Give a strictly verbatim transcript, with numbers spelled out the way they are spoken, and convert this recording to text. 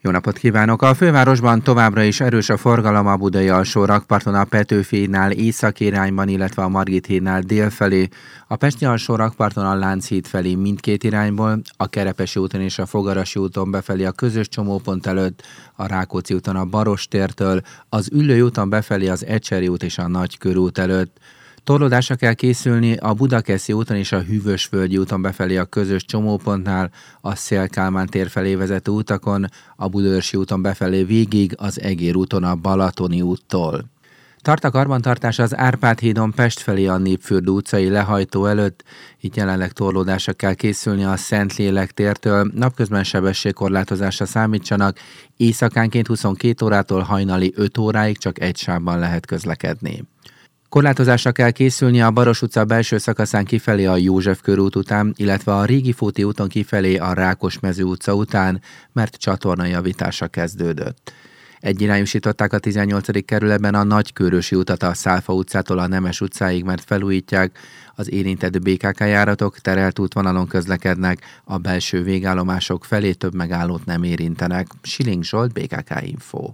Jó napot kívánok! A fővárosban továbbra is erős a forgalom a budai alsó rakparton, a Petőfi hídnál északi irányban, illetve a Margit hídnál délfelé, a pesti alsó rakparton a Lánchíd felé mindkét irányból, a Kerepesi úton és a Fogarasi úton befelé a közös csomópont előtt, a Rákóczi úton a Barostértől, az Üllői úton befelé az Ecseri út és a Nagykörút előtt. Torlódásra kell készülni a Budakeszi úton és a Hűvösvölgyi úton befelé a közös csomópontnál, a Széll-Kálmán tér felé vezető utakon, a Budaörsi úton befelé végig, az Egér úton a Balatoni úttól. Tart a karbantartás az Árpád hídon Pest felé a Népfürdő utcai lehajtó előtt, itt jelenleg torlódásra kell készülni a Szentlélek tértől, napközben sebességkorlátozásra számítsanak, éjszakánként huszonkét órától hajnali öt óráig csak egy sávban lehet közlekedni. Korlátozásra kell készülni a Baros utca belső szakaszán kifelé a József körút után, illetve a Régifúti úton kifelé a Rákosmező utca után, mert csatornajavítása kezdődött. Egyirányosították a tizennyolcadik kerületben a Nagykőrösi utat a Szálfa utcától a Nemes utcáig, mert felújítják. Az érintett bé ká ká járatok terelt útvonalon közlekednek, a belső végállomások felé több megállót nem érintenek. Siling Zsolt, bé ká ká Info.